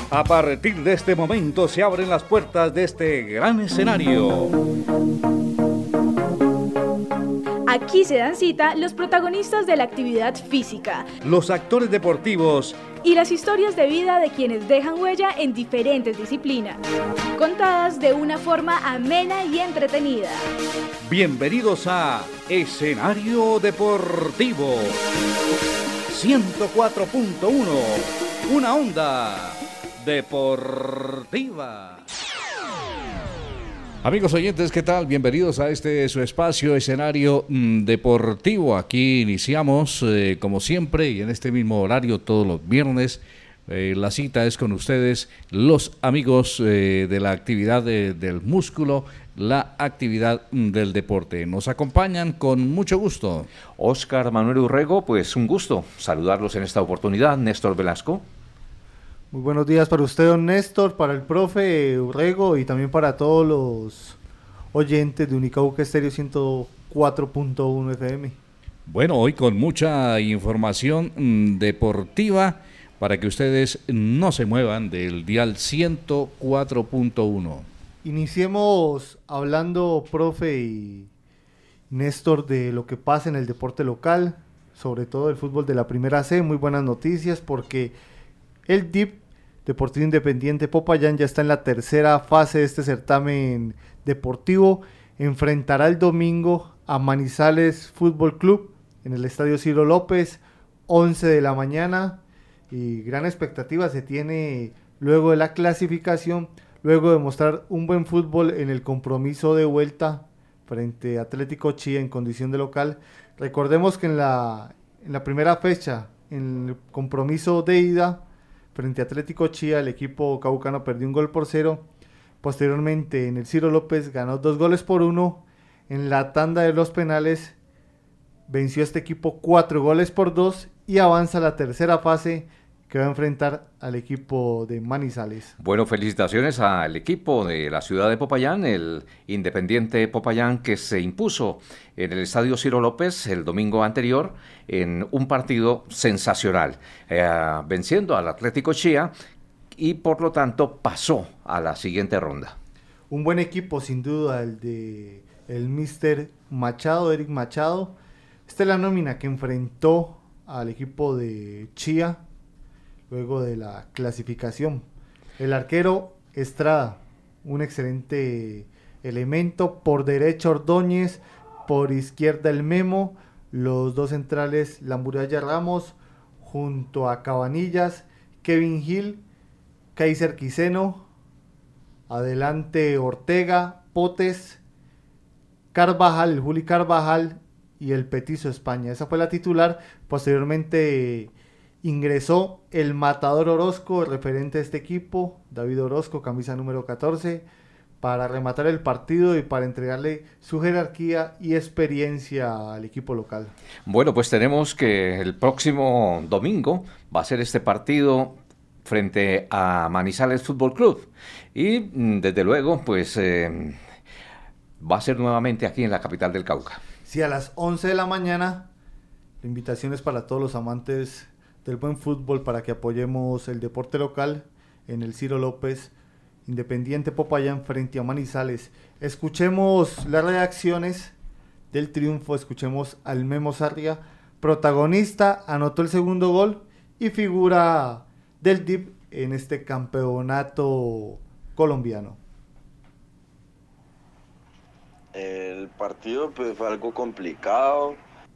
A partir de este momento se abren las puertas de este gran escenario. Aquí se dan cita los protagonistas de la actividad física, los actores deportivos y las historias de vida de quienes dejan huella en diferentes disciplinas, contadas de una forma amena y entretenida. Bienvenidos a Escenario Deportivo 104.1, una onda deportiva. Amigos oyentes, ¿qué tal? Bienvenidos a su espacio Escenario Deportivo. Aquí iniciamos, como siempre, y en este mismo horario todos los viernes. La cita es con ustedes, los amigos de la actividad del músculo, la actividad del deporte. Nos acompañan con mucho gusto. Óscar Manuel Urrego, pues un gusto saludarlos en esta oportunidad. Néstor Velasco. Muy buenos días para usted, don Néstor, para el profe Urrego y también para todos los oyentes de Unicauca Estéreo 104.1 FM. Bueno, hoy con mucha información deportiva para que ustedes no se muevan del dial 104.1. Iniciemos hablando, profe y Néstor, de lo que pasa en el deporte local, sobre todo el fútbol de la Primera C. Muy buenas noticias porque el DIP, Deportivo Independiente Popayán, ya está en la tercera fase de este certamen deportivo. Enfrentará el domingo a Manizales Fútbol Club en el Estadio Ciro López, 11 de la mañana. Y gran expectativa se tiene luego de la clasificación, luego de mostrar un buen fútbol en el compromiso de vuelta frente a Atlético Chía en condición de local. Recordemos que en la primera fecha, en el compromiso de ida, frente a Atlético Chía, el equipo caucano perdió 1-0. Posteriormente, en el Ciro López ganó 2-1. En la tanda de los penales, venció a este equipo 4-2 y avanza a la tercera fase, que va a enfrentar al equipo de Manizales. Bueno, felicitaciones al equipo de la ciudad de Popayán, el Independiente Popayán, que se impuso en el Estadio Ciro López el domingo anterior en un partido sensacional, venciendo al Atlético Chía y por lo tanto pasó a la siguiente ronda. Un buen equipo sin duda el de el Mr. Machado, Eric Machado. Esta es la nómina que enfrentó al equipo de Chía luego de la clasificación. El arquero Estrada, un excelente elemento. Por derecha Ordóñez, por izquierda el Memo, los dos centrales La Muralla Ramos, junto a Cabanillas, Kevin Gil, Kaiser Quiseno, adelante Ortega, Potes, Carvajal, el Juli Carvajal y el Petizo España. Esa fue la titular. Posteriormente ingresó el Matador Orozco, el referente de este equipo, David Orozco, camisa número 14, para rematar el partido y para entregarle su jerarquía y experiencia al equipo local. Bueno, pues tenemos que el próximo domingo va a ser este partido frente a Manizales Fútbol Club y desde luego pues va a ser nuevamente aquí en la capital del Cauca. Sí, a las 11 de la mañana, la invitación es para todos los amantes del buen fútbol para que apoyemos el deporte local en el Ciro López, Independiente Popayán frente a Manizales. Escuchemos las reacciones del triunfo, escuchemos al Memo Sarria, protagonista, anotó el segundo gol y figura del DIP en este campeonato colombiano. El partido pues fue algo complicado.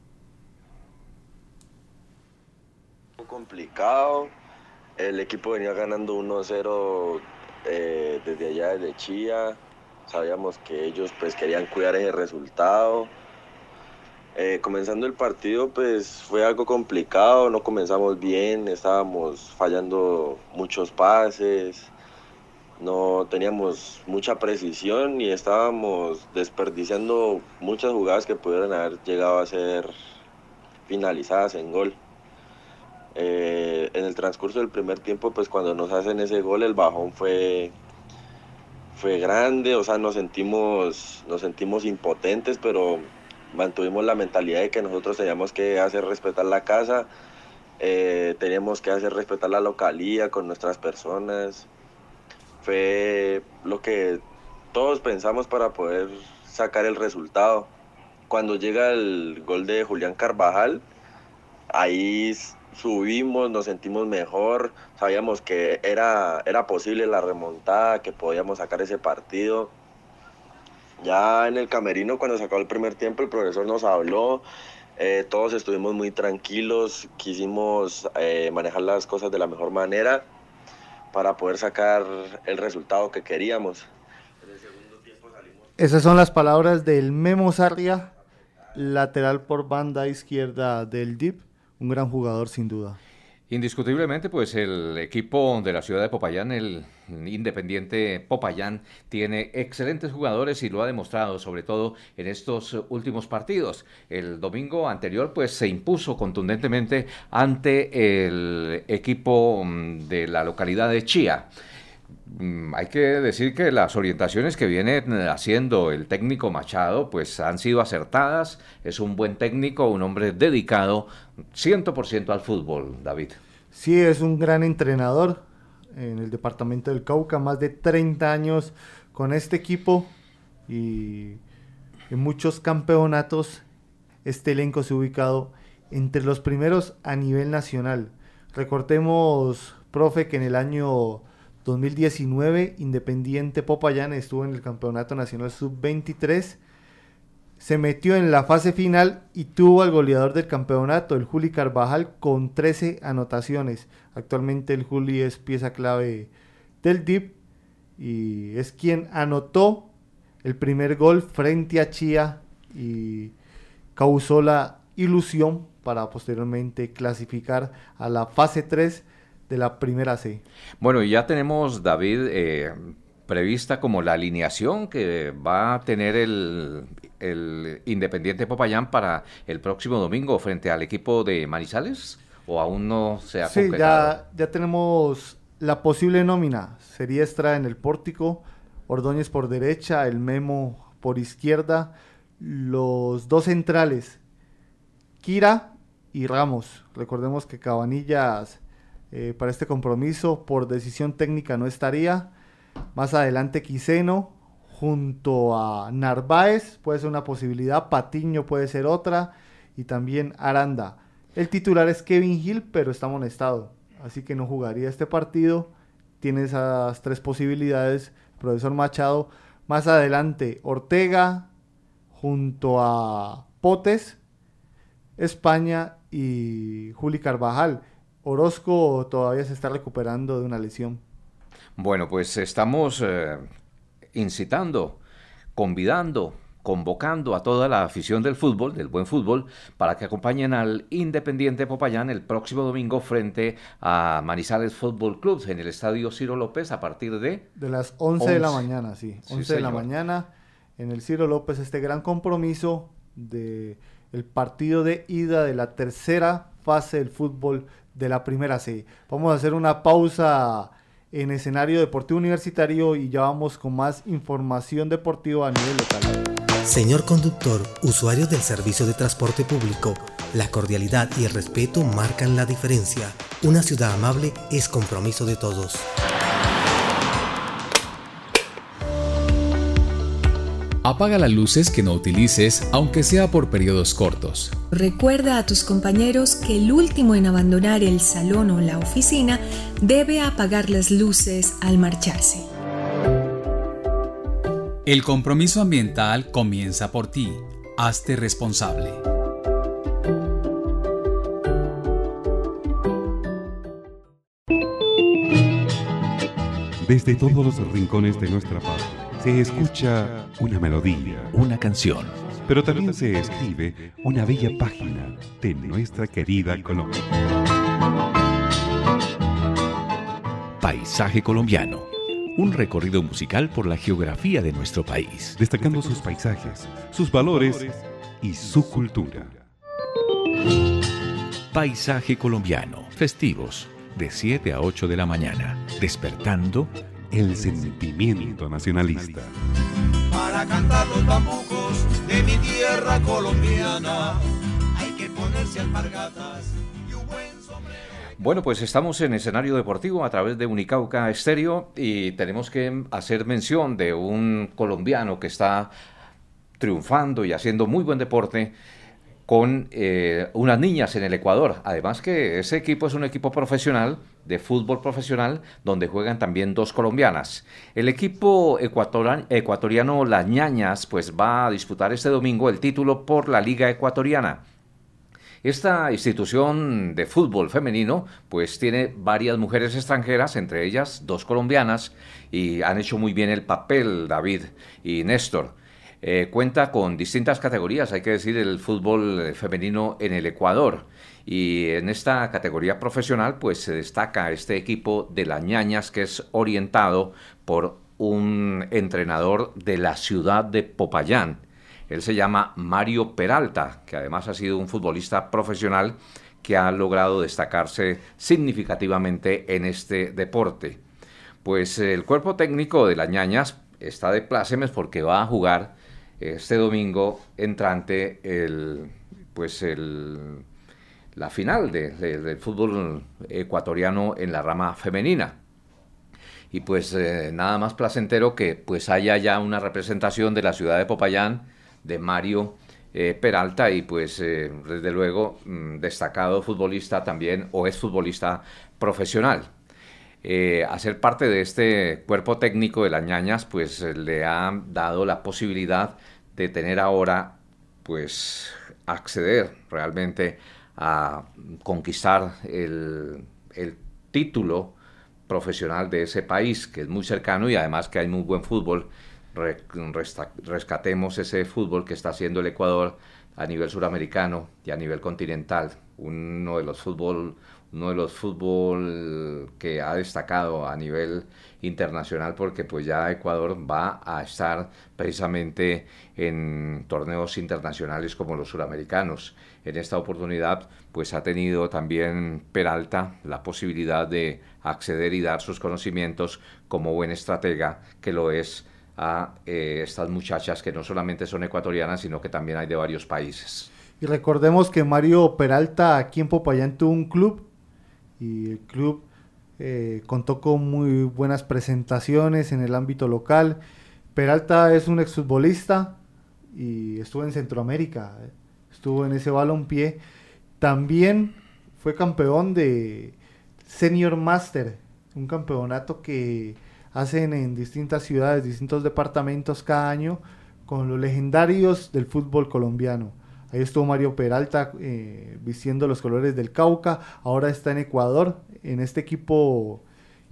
El equipo venía ganando 1-0 desde allá, desde Chía. Sabíamos que ellos pues querían cuidar ese resultado. Comenzando el partido pues fue algo complicado, no comenzamos bien, estábamos fallando muchos pases, no teníamos mucha precisión y estábamos desperdiciando muchas jugadas que pudieran haber llegado a ser finalizadas en gol. En el transcurso del primer tiempo, pues cuando nos hacen ese gol, el bajón fue grande, o sea, nos sentimos impotentes, pero mantuvimos la mentalidad de que nosotros teníamos que hacer respetar la casa, teníamos que hacer respetar la localía con nuestras personas. Fue lo que todos pensamos para poder sacar el resultado. Cuando llega el gol de Julián Carvajal, ahí subimos, nos sentimos mejor, sabíamos que era posible la remontada, que podíamos sacar ese partido. Ya en el camerino, cuando se acabó el primer tiempo, el profesor nos habló, todos estuvimos muy tranquilos, quisimos manejar las cosas de la mejor manera para poder sacar el resultado que queríamos. En el segundo tiempo salimos... Esas son las palabras del Memo Sarria, lateral por banda izquierda del DIP, un gran jugador sin duda. Indiscutiblemente, pues el equipo de la ciudad de Popayán, el Independiente Popayán, tiene excelentes jugadores y lo ha demostrado, sobre todo en estos últimos partidos. El domingo anterior, pues se impuso contundentemente ante el equipo de la localidad de Chía. Hay que decir que las orientaciones que viene haciendo el técnico Machado pues han sido acertadas, es un buen técnico, un hombre dedicado 100% al fútbol, David. Sí, es un gran entrenador en el departamento del Cauca, más de 30 años con este equipo y en muchos campeonatos este elenco se ha ubicado entre los primeros a nivel nacional. Recordemos, profe, que en el año 2019, Independiente Popayán estuvo en el Campeonato Nacional Sub-23, se metió en la fase final y tuvo al goleador del campeonato, el Juli Carvajal, con 13 anotaciones. Actualmente el Juli es pieza clave del DIP y es quien anotó el primer gol frente a Chía y causó la ilusión para posteriormente clasificar a la fase 3 de la primera C. Bueno, y ya tenemos, David, prevista como la alineación que va a tener el Independiente Popayán para el próximo domingo frente al equipo de Manizales, ¿o aún no se ha concretado? Ya tenemos la posible nómina. Sería Estrada en el pórtico, Ordóñez por derecha, el Memo por izquierda, los dos centrales, Kira y Ramos. Recordemos que Cabanillas para este compromiso por decisión técnica no estaría. Más adelante Quiseno junto a Narváez puede ser una posibilidad, Patiño puede ser otra y también Aranda. El titular es Kevin Gil, pero está amonestado, así que no jugaría este partido. Tiene esas tres posibilidades, profesor Machado. Más adelante Ortega junto a Potes, España y Juli Carvajal. Orozco todavía se está recuperando de una lesión. Bueno, pues estamos incitando, convidando, convocando a toda la afición del fútbol, del buen fútbol, para que acompañen al Independiente Popayán el próximo domingo frente a Manizales Fútbol Club en el Estadio Ciro López a partir de las 11 de la mañana, sí, 11 de la mañana en el Ciro López, este gran compromiso de el partido de ida de la tercera fase del fútbol de la primera C. Vamos a hacer una pausa en escenario deportivo universitario y ya vamos con más información deportiva a nivel local. Señor conductor, usuarios del servicio de transporte público, la cordialidad y el respeto marcan la diferencia. Una ciudad amable es compromiso de todos. Apaga las luces que no utilices, aunque sea por periodos cortos. Recuerda a tus compañeros que el último en abandonar el salón o la oficina debe apagar las luces al marcharse. El compromiso ambiental comienza por ti. Hazte responsable. Desde todos los rincones de nuestra patria se escucha una melodía, una canción, pero también se escribe una bella página de nuestra querida Colombia. Paisaje colombiano, un recorrido musical por la geografía de nuestro país, destacando sus paisajes, sus valores y su cultura. Paisaje colombiano, festivos, de 7 a 8 de la mañana, despertando el sentimiento nacionalista. Para cantar los bambucos de mi tierra colombiana hay que ponerse alpargatas y un buen sombrero. Bueno, pues estamos en escenario deportivo a través de Unicauca Estéreo y tenemos que hacer mención de un colombiano que está triunfando y haciendo muy buen deporte con unas niñas en el Ecuador. Además que ese equipo es un equipo profesional, de fútbol profesional, donde juegan también 2 colombianas. El equipo ecuatoriano Las Ñañas pues va a disputar este domingo el título por la Liga Ecuatoriana. Esta institución de fútbol femenino pues tiene varias mujeres extranjeras, entre ellas 2 colombianas, y han hecho muy bien el papel David y Néstor. Cuenta con distintas categorías, hay que decir, el fútbol femenino en el Ecuador. Y en esta categoría profesional pues se destaca este equipo de Las Ñañas, que es orientado por un entrenador de la ciudad de Popayán. Él se llama Mario Peralta, que además ha sido un futbolista profesional que ha logrado destacarse significativamente en este deporte. Pues el cuerpo técnico de Las Ñañas está de plácemes porque va a jugar este domingo entrante la final del fútbol ecuatoriano en la rama femenina. Y pues nada más placentero que pues haya ya una representación de la ciudad de Popayán, de Mario Peralta, y pues desde luego destacado futbolista también, o es futbolista profesional. Hacer parte de este cuerpo técnico de Las Ñañas pues le ha dado la posibilidad de tener ahora pues acceder realmente a conquistar el título profesional de ese país, que es muy cercano y además que hay muy buen fútbol. Rescatemos ese fútbol que está haciendo el Ecuador a nivel suramericano y a nivel continental, uno de los fútbol que ha destacado a nivel internacional, porque pues ya Ecuador va a estar precisamente en torneos internacionales como los suramericanos. En esta oportunidad pues ha tenido también Peralta la posibilidad de acceder y dar sus conocimientos como buen estratega que lo es a estas muchachas que no solamente son ecuatorianas, sino que también hay de varios países. Y recordemos que Mario Peralta aquí en Popayán tuvo un club, y el club contó con muy buenas presentaciones en el ámbito local. Peralta es un exfutbolista y estuvo en Centroamérica, estuvo en ese balompié. También fue campeón de Senior Master, un campeonato que hacen en distintas ciudades, distintos departamentos cada año, con los legendarios del fútbol colombiano. Ahí estuvo Mario Peralta vistiendo los colores del Cauca. Ahora está en Ecuador, en este equipo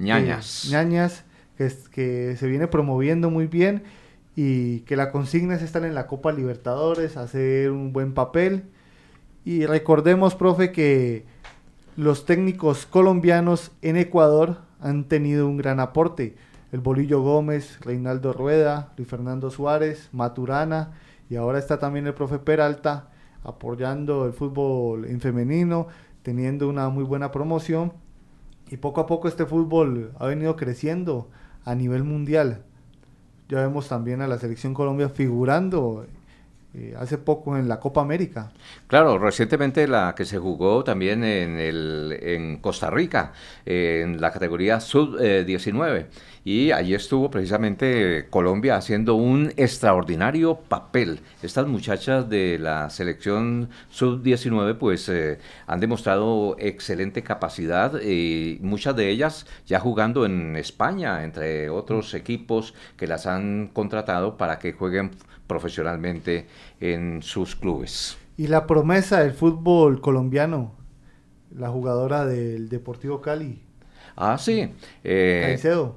Ñañas, que se viene promoviendo muy bien, y que la consigna es estar en la Copa Libertadores, hacer un buen papel. Y recordemos, profe, que los técnicos colombianos en Ecuador han tenido un gran aporte. El Bolillo Gómez, Reinaldo Rueda, Luis Fernando Suárez, Maturana, y ahora está también el profe Peralta apoyando el fútbol en femenino, teniendo una muy buena promoción, y poco a poco este fútbol ha venido creciendo a nivel mundial. Ya vemos también a la selección Colombia figurando hace poco en la Copa América. Claro, recientemente la que se jugó también en Costa Rica, en la categoría sub-19, y allí estuvo precisamente Colombia haciendo un extraordinario papel. Estas muchachas de la selección sub-19 pues han demostrado excelente capacidad, y muchas de ellas ya jugando en España, entre otros equipos que las han contratado para que jueguen profesionalmente en sus clubes. Y la promesa del fútbol colombiano, la jugadora del Deportivo Cali. Ah, sí. Caicedo.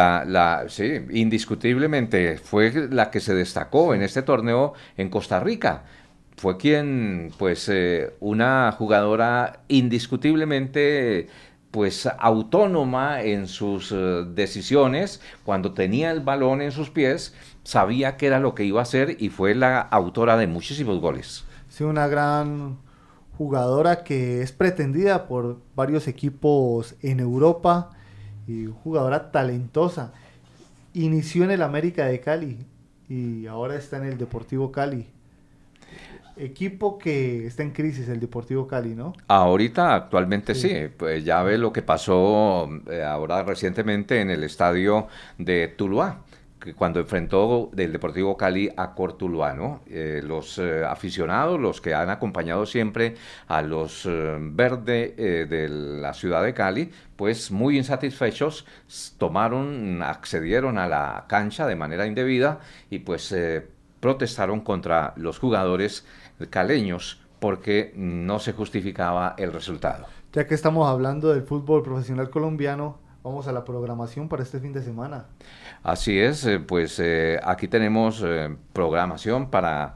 Sí, indiscutiblemente fue la que se destacó en este torneo en Costa Rica. Fue quien, pues, una jugadora indiscutiblemente pues autónoma en sus decisiones. Cuando tenía el balón en sus pies, sabía qué era lo que iba a hacer, y fue la autora de muchísimos goles. Sí, una gran jugadora que es pretendida por varios equipos en Europa, y jugadora talentosa. Inició en el América de Cali y ahora está en el Deportivo Cali. equipo que está en crisis, el Deportivo Cali, ¿no? Ahorita, actualmente sí. Pues ya ve lo que pasó ahora recientemente en el estadio de Tuluá, que cuando enfrentó el Deportivo Cali a Cortuluá, ¿no? Los aficionados, los que han acompañado siempre a los verde de la ciudad de Cali, pues muy insatisfechos, accedieron a la cancha de manera indebida y pues protestaron contra los jugadores caleños porque no se justificaba el resultado. Ya que estamos hablando del fútbol profesional colombiano, vamos a la programación para este fin de semana. Así es, pues aquí tenemos programación para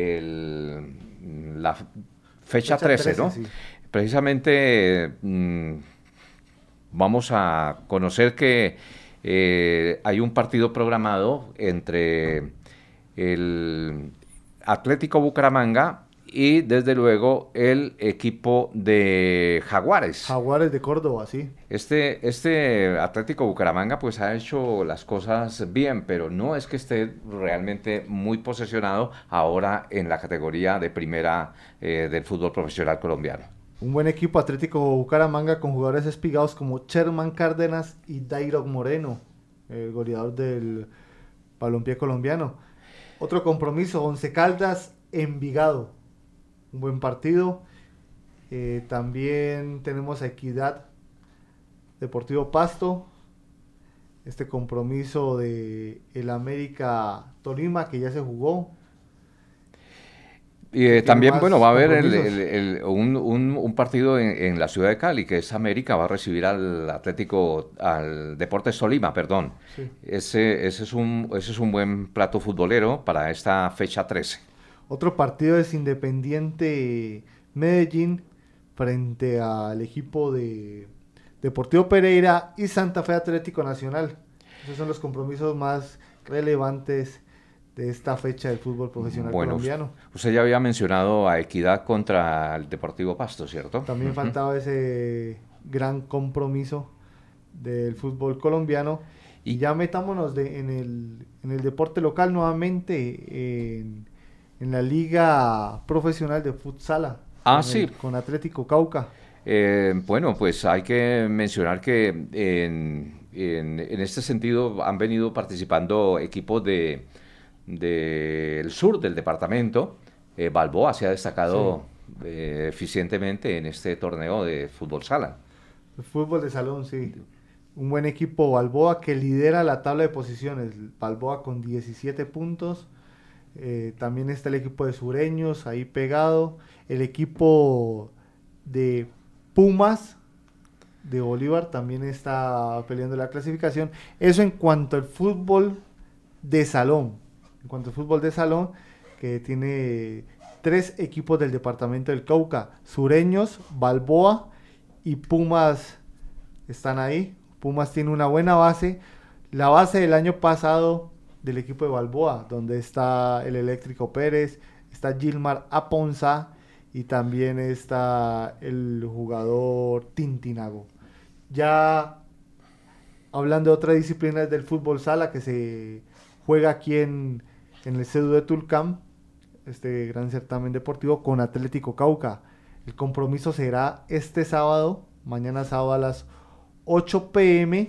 la fecha 13, ¿no? Sí. Precisamente vamos a conocer que hay un partido programado entre el Atlético Bucaramanga y desde luego el equipo de Jaguares. Jaguares de Córdoba, sí. Este Atlético Bucaramanga pues ha hecho las cosas bien, pero no es que esté realmente muy posesionado ahora en la categoría de primera del fútbol profesional colombiano. Un buen equipo Atlético Bucaramanga con jugadores espigados como Sherman Cárdenas y Dairo Moreno, el goleador del balompié colombiano. Otro compromiso, Once Caldas, Envigado. Un buen partido. También tenemos a Equidad Deportivo Pasto. Este compromiso de el América Tolima que ya se jugó. Y también, bueno, va a haber un partido en la ciudad de Cali, que es América, va a recibir al Deportes Tolima, perdón. Sí. Ese es un buen plato futbolero para esta fecha 13. Otro partido es Independiente Medellín frente al equipo de Deportivo Pereira y Santa Fe Atlético Nacional. Esos son los compromisos más relevantes de esta fecha del fútbol profesional colombiano. Usted ya había mencionado a Equidad contra el Deportivo Pasto, ¿cierto? También faltaba ese gran compromiso del fútbol colombiano. Y ya metámonos en el deporte local nuevamente en la liga profesional de futsala. Sí. Con Atlético Cauca. Bueno, pues hay que mencionar que en este sentido han venido participando equipos del sur del departamento. Balboa se ha destacado eficientemente en este torneo de fútbol sala. El fútbol de salón, sí. Un buen equipo Balboa que lidera la tabla de posiciones. Balboa con 17 puntos. También está el equipo de Sureños ahí pegado. El equipo de Pumas de Bolívar también está peleando la clasificación. Eso en cuanto al fútbol de salón. En cuanto al fútbol de salón, que tiene 3 equipos del departamento del Cauca. Sureños, Balboa y Pumas están ahí. Pumas tiene una buena base. La base del año pasado del equipo de Balboa, donde está el Eléctrico Pérez, está Gilmar Aponza y también está el jugador Tintinago. Ya hablando de otras disciplinas del fútbol sala que se juega aquí en el CEDU de Tulcán, este gran certamen deportivo con Atlético Cauca. El compromiso será este sábado, mañana sábado a las 8 p.m.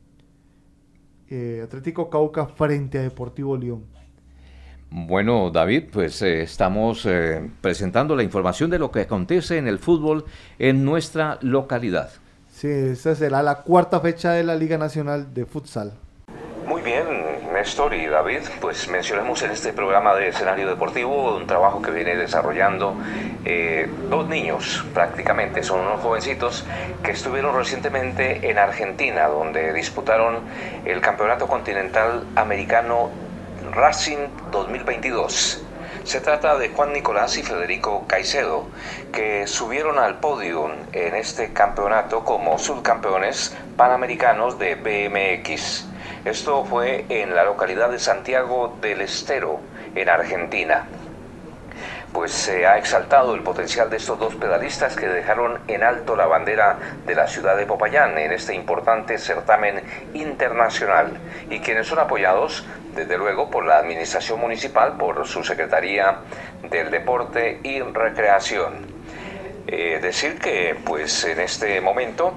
Atlético Cauca frente a Deportivo León. Bueno, David, pues estamos presentando la información de lo que acontece en el fútbol en nuestra localidad. Sí, esta será la 4ª fecha de la Liga Nacional de Futsal. Muy bien, Néstor y David, pues mencionamos en este programa de escenario deportivo un trabajo que viene desarrollando 2 niños, prácticamente, son unos jovencitos que estuvieron recientemente en Argentina, donde disputaron el Campeonato Continental Americano Racing 2022. Se trata de Juan Nicolás y Federico Caicedo, que subieron al podio en este campeonato como subcampeones panamericanos de BMX. Esto fue en la localidad de Santiago del Estero, en Argentina. pues se ha exaltado el potencial de estos dos pedalistas que dejaron en alto la bandera de la ciudad de Popayán en este importante certamen internacional, y quienes son apoyados desde luego por la administración municipal, por su Secretaría del Deporte y Recreación. Decir que pues en este momento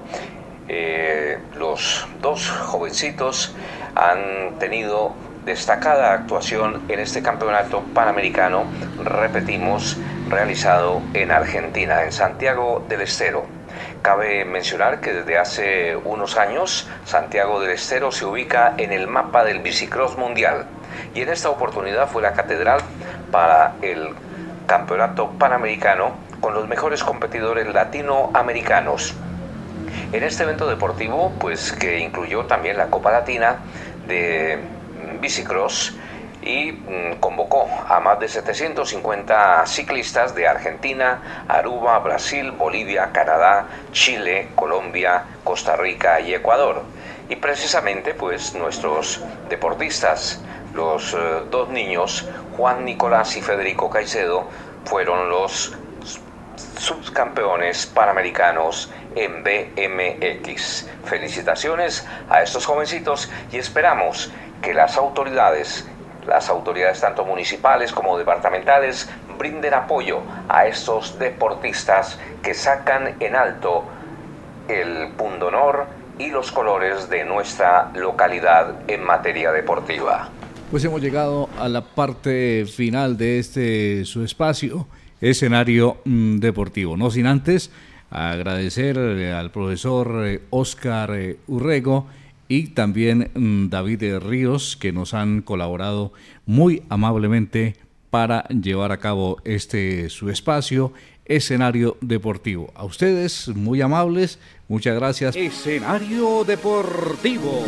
los dos jovencitos han tenido destacada actuación en este campeonato panamericano, repetimos, realizado en Argentina, en Santiago del Estero. Cabe mencionar que desde hace unos años Santiago del Estero se ubica en el mapa del bicicross mundial, y en esta oportunidad fue la catedral para el campeonato panamericano con los mejores competidores latinoamericanos. En este evento deportivo, pues que incluyó también la Copa Latina de Bicicross, y convocó a más de 750 ciclistas de Argentina, Aruba, Brasil, Bolivia, Canadá, Chile, Colombia, Costa Rica y Ecuador. Y precisamente pues nuestros deportistas, los dos niños, Juan Nicolás y Federico Caicedo, fueron los subcampeones panamericanos en BMX. Felicitaciones a estos jovencitos y esperamos que las autoridades tanto municipales como departamentales brinden apoyo a estos deportistas que sacan en alto el pundonor y los colores de nuestra localidad en materia deportiva. Pues hemos llegado a la parte final de su espacio, escenario deportivo. No sin antes agradecer al profesor Óscar Urrego y también David Ríos, que nos han colaborado muy amablemente para llevar a cabo su espacio, escenario deportivo. A ustedes, muy amables, muchas gracias. Escenario deportivo.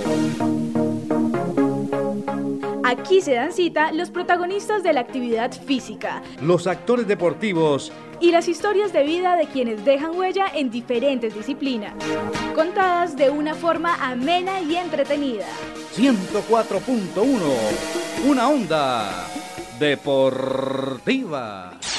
Aquí se dan cita los protagonistas de la actividad física, los actores deportivos y las historias de vida de quienes dejan huella en diferentes disciplinas, contadas de una forma amena y entretenida. 104.1, una onda deportiva.